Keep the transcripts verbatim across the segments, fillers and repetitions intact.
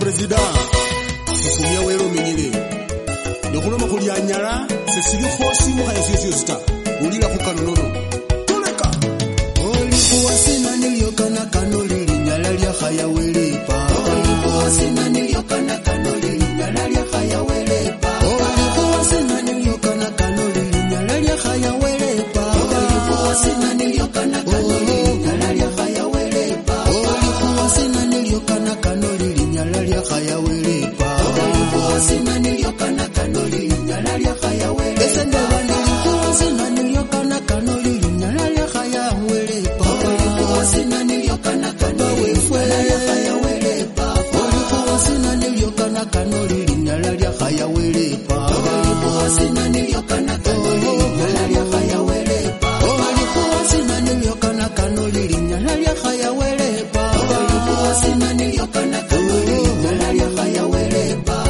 President Kufumia wero minyile Nekuloma kulianyala Sesili khosi muka yesiyosiyo sita Ulila kukanonono Tuleka Olikuwa sina niliyokana kanolili Nyalalia khaya welepa Olikuwa sina niliyokana kanolili Nyalalia khaya welepa Olikuwa sina niliyokana kanolili Nyalalia khaya welepa Olikuwa sina niliyokana kanolili Nyalalia khaya welepa Olikuwa sina niliyokana kanolili Nyalalia khaya welepa Olikuwa sina niliyokana kanolili Nyalalia khaya welepa Esendewa nilikuwa sina niliyokana kanolili Nyalalia khaya welepa Olikuwa sina niliyokana kanolili Nyalalia khaya welepa Olikuwa sina niliyokana kanolili Nyalalia khaya welepa Olikuwa sina niliyokana kanolili Nyalalia khaya welepa Olikuwa sina niliyokana kanolili Nyalalia khaya welepa Olikuwa sina niliyokana kanolili Nyalalia khaya welepa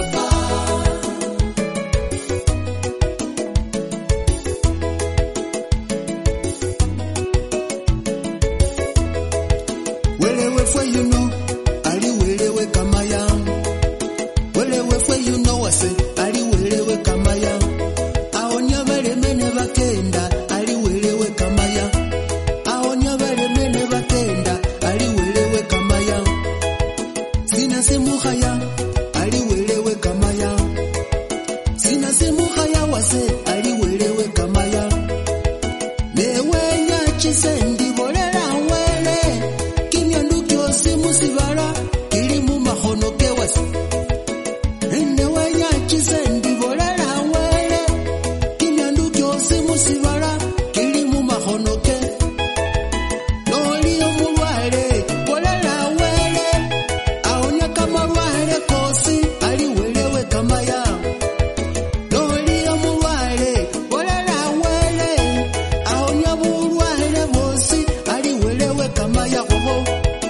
Welewe fwe you know, ali welewe kama ya Welewe fwe you know wase, ali welewe kama ya Aonya vale mene vakenda, ali welewe kama ya Aonya vale mene vakenda, ali welewe kama ya Sina semu haya, ali welewe kama ya Sina semu haya wase, ali welewe kama ya Newe nyachi sendi bolela wele Kinyandu kyosi musibala Kili mu mahono kewasi Newe nyachi sendi bolela wele Kinyandu kyosi musibala Kili mu mahono ke Noli omulwale bolela wele Aonya kama lwale kosi Ali welewe kama ya Noli omulwale bolela wele Aonya bulwale bosi Ali welewe kama ya hoho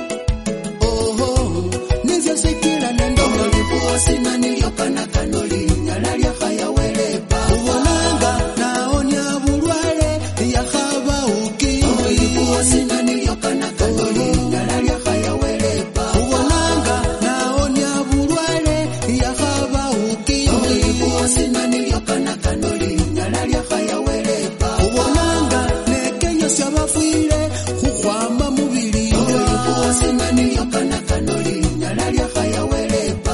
Oho Nivyo sikila nendo Olikuwa sina niliyokana kanolili Nyalalia khaya welepa Ubonanga naonya bulwale Ya khaba uki Olikuwa sina niliyokana kanolili Nyalalia khaya welepa Ubonanga naonya bulwale Ya khaba uki Olikuwa sina niliyokana kanolili Nyalalia khaya welepa Ubonanga nekenyo syabafwile Khukhwama mubili Olikuwa sina niliyokana kanolili Nyalalia khaya welepa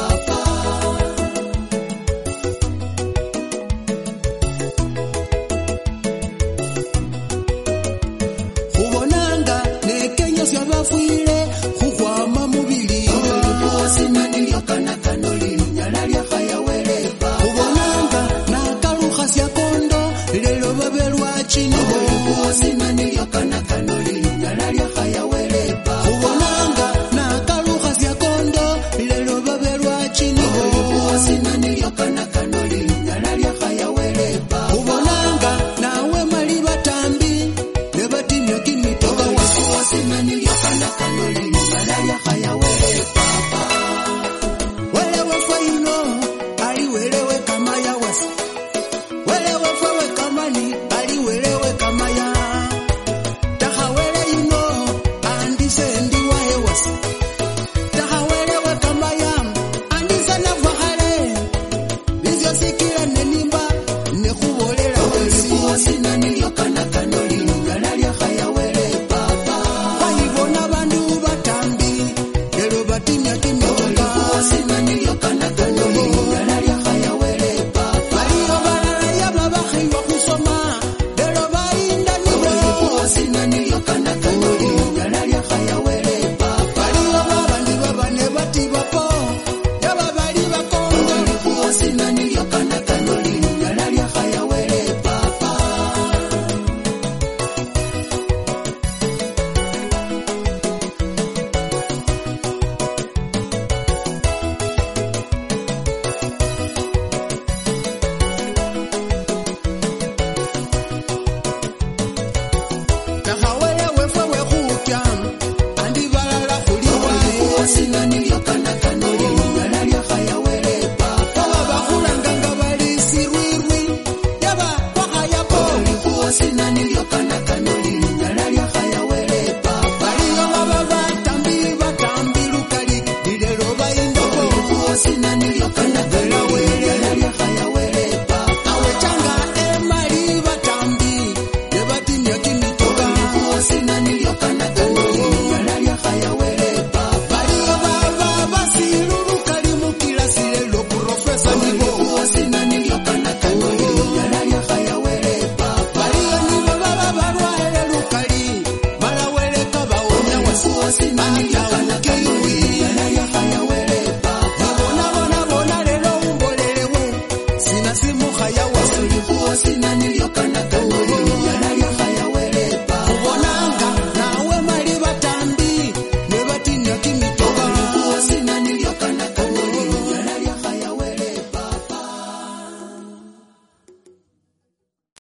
Khubonanga nekenyo syabafwile Khukhwama mubili Olikuwa sina niliyokana kanolili Nyalalia khaya welepa Khubonanga nakalukha syakondo Lelo babelwa chini Olikuwa sina niliyokana kanolili Nyalalia khaya welepa Khubonanga nakalukha syakondo Lelo babelwa chini Olikuwa sina niliyokana kanolili Nyalalia khaya welepa Khubonanga nawe mali batambi Ne batimya kimitoka Olikuwa sina niliyokana kanolili Nyalalia khaya welepa Welewe fwe you know, ali welewe kama ya wasi Welewe fwe kamani, ali welewe kama ya Taha wele you know, andi sendi wa hewasi Taha welewe kama ya, andi sana vahale Nizyo sikila nenimba, nekubolela wesi Olikuwa sina niliyokana kanolili Nyalalia khaya welepa Wahibona bandu batambi, lelo batimya kimya